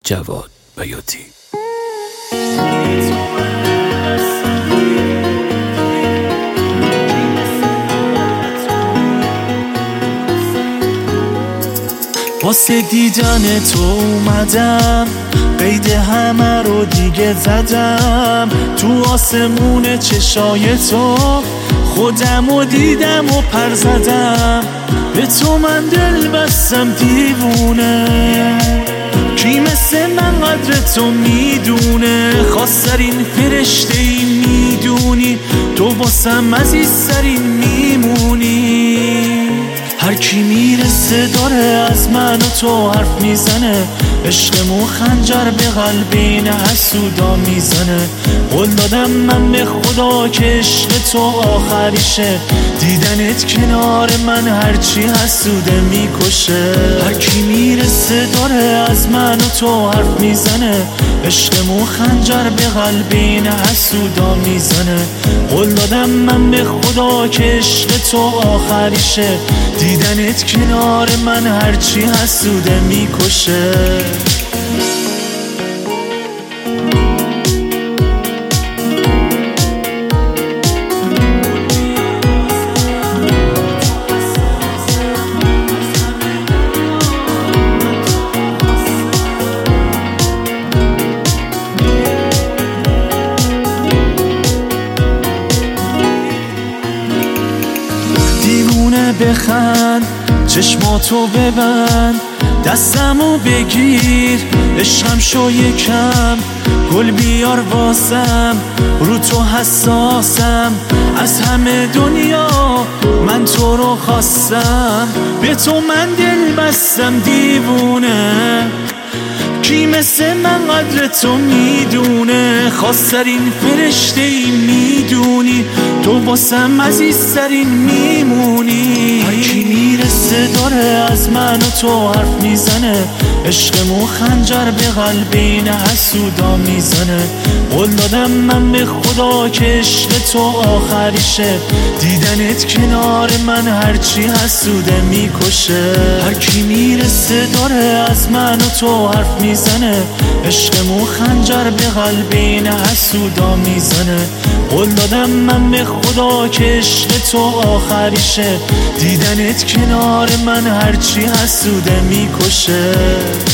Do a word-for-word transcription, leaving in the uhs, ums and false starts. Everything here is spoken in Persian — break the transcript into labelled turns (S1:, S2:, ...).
S1: جواد بیاتی.
S2: واسه دیدن تو اومدم، قید همه رو دیگه زدم، تو آسمون چشای تو خودم و دیدم و پر زدم، به تو من دل بستم دیوونه، کی مثل من قدر تو میدونه، خواسترین فرشته ای میدونی، تو واسم عزیزترین میمونی، هر کی میرسه داره از من و تو حرف میزنه، عشقمو خنجر به قلب این حسودا میزنه، قول دادم من به خدا که عشق تو آخریشه، دیدنت کنار من هرچی حسوده میکشه، هر کی میرسه داره از من و تو حرف میزنه، عشقمو خنجر به قلب این حسودا میزنه، قول دادم من به خدا که عشق تو آخریشه، دیدنت کنار من هرچی حسوده میکشه. دیوونه بخند، چشماتو ببند، دستمو بگیر، عشقم شو یکم، گل بیار واسم، رو تو حساسم، از همه دنیا من تو رو خواستم، به تو من دل بستم دیوونه، کی مثل من قدر تو میدونه، خواسترین فرشته ای میدونی، تو واسم عزیزترین میمونی، هر کی میرسه داره از من و تو حرف میزنه، عشقمو خنجر به قلب این حسودا میزنه، قول دادم من به خدا که عشق تو آخریشه، دیدنت کنار من هرچی حسوده میکشه، هر کی میرسه داره از من و تو حرف میزنه، عشقمو خنجر به قلب این حسودا میزنه، قول دادم من به خدا که عشق تو آخریشه، دیدنت کنار من هرچی حسوده میکشه.